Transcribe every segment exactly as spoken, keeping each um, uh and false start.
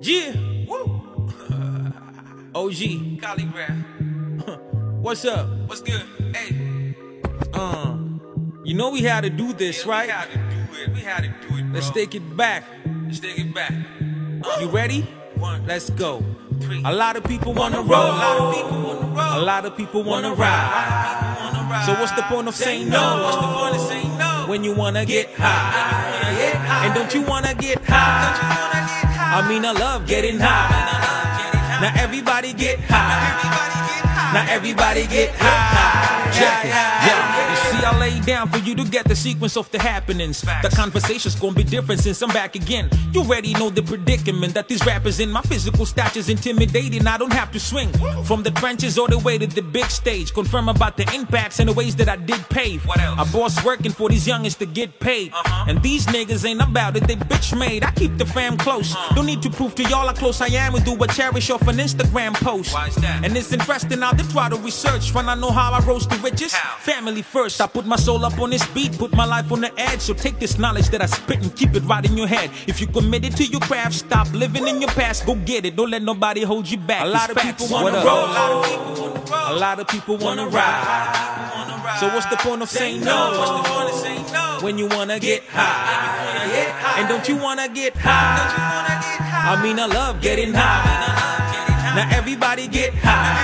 Yeah. Woo. O G. Calligraph. What's up? What's good? Hey. Uh, you know we had to do this, yeah, right? We had to do it. We had to do it, bro. Let's take it back. Let's take it back. Uh, you ready? One. Let's go. Three. A lot of people wanna roll. A lot of people wanna roll. A lot of people wanna ride. So what's the point of saying no? What's the point of saying no? When you wanna get high. And don't you wanna get high? I mean, I love getting high. Now everybody get high. Now everybody get high. Check it. Yeah. You see, I lay down for you to get the sequence of the happenings. The conversation's gonna be different since I'm back again. You already know the predicament that these rappers in. My physical stature's intimidating. I don't have to swing from the trenches all the way to the big stage. Confirm about the impacts and the ways that I did pave. What else? A boss working for these youngins to get paid. Uh-huh. And these niggas ain't about it, they bitch made. I keep the fam close. Uh-huh. Don't need to prove to y'all how close I am with do a cherish off an Instagram post. Why is that? And it's interesting how they try to research when I know how I rose to riches. How? Family first. I put my soul up on this beat, put my life on the edge. So take this knowledge that I spit and keep it right in your head. If you committed to your craft, stop living in your past, go get it. Don't let nobody hold you back. A lot of people wanna roll. A lot of people wanna ride. So what's the point of saying no? When you wanna get high. And don't you wanna get high? I mean, I love getting high. Now everybody get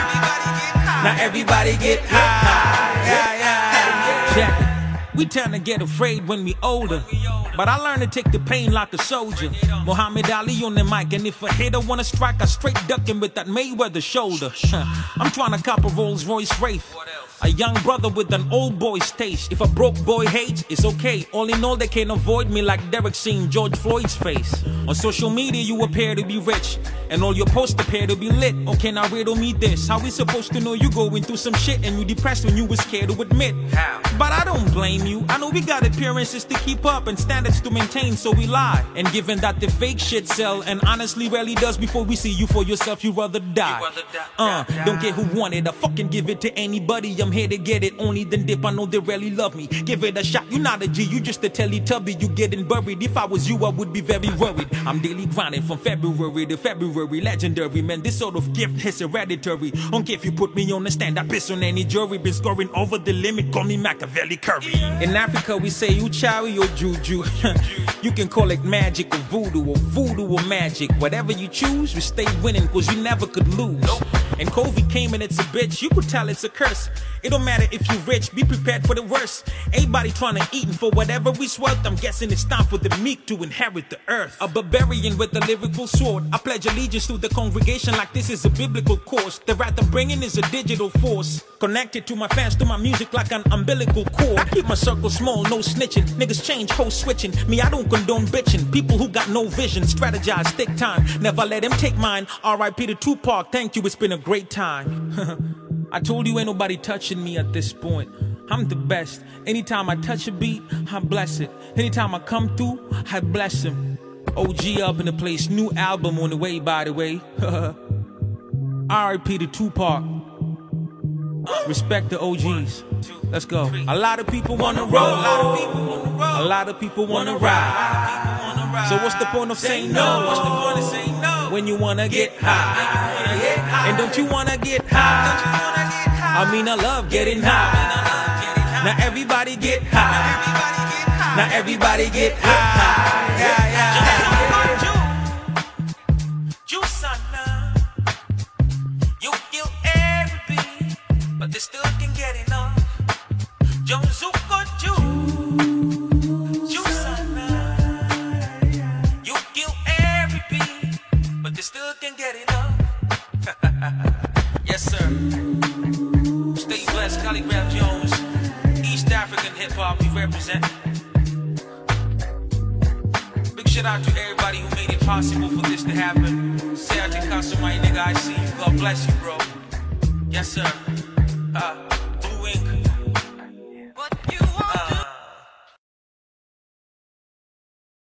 high. Now everybody get high. Yeah, yeah. Check it. We tend to get afraid when we older, but I learned to take the pain like a soldier. Muhammad Ali on the mic, and if a hater wanna strike, I straight duck him with that Mayweather shoulder. I'm trying to cop a Rolls Royce Wraith, a young brother with an old boy's taste. If a broke boy hates, it's okay. All in all, they can't avoid me like Derek seeing George Floyd's face. On social media, you appear to be rich, and all your posts appear to be lit. Okay, now riddle me this. How we supposed to know you going through some shit and you depressed when you was scared to admit? How? But I don't blame you. I know we got appearances to keep up and standards to maintain, so we lie. And given that the fake shit sell, and honestly rarely does, before we see you for yourself, you rather die. Rather die, uh, die, don't get who want it. I fucking give it to anybody. I'm here to get it, only then dip. I know they rarely love me. Give it a shot. You not a G, you just a Teletubby. You getting buried. If I was you, I would be very worried. I'm daily grinding from February to February. Legendary, man. This sort of gift is hereditary. Don't care if you put me on the stand. I piss on any jury. Been scoring over the limit. Call me Machiavelli Curry. In Africa, we say uchawi or juju. You can call it magic or voodoo, or voodoo or magic. Whatever you choose, you stay winning, cause you never could lose. And COVID came and it's a bitch. You could tell it's a curse. It don't matter if you rich, be prepared for the worst. Everybody trying to eat, and for whatever it's worth, I'm guessing it's time for the meek to inherit the earth. A barbarian with a lyrical sword. I pledge allegiance to the congregation like this is a biblical course. The wrath I'm bringing is a digital force, connected to my fans, to my music like an umbilical cord. I keep my circle small, no snitching. Niggas change, hoes switching. Me, I don't condone bitching. People who got no vision, strategize, take time. Never let them take mine. R I P to Tupac, thank you, it's been a great time. I told you ain't nobody touching me at this point. I'm the best. Anytime I touch a beat, I bless it. Anytime I come through, I bless him. O G up in the place, new album on the way, by the way. R I P to Tupac. Respect the O Gs. Let's go. A lot of people wanna roll. A lot of people wanna ride. So what's the point of saying no? When you wanna get high. And don't you wanna get high? I mean, I love getting high. Now everybody get high. Now everybody get high. Yeah, yeah. You son, you kill every beat, but they still can get enough. Jones who got you. You son, you kill every beat, but they still can get enough. Yes, sir. Stay blessed, Calligraph Jones. East African hip hop, we represent. Big shout out to everybody who made it possible for this to happen. Say out to Kasumai, nigga, I see you. God bless you, bro. Yes, sir.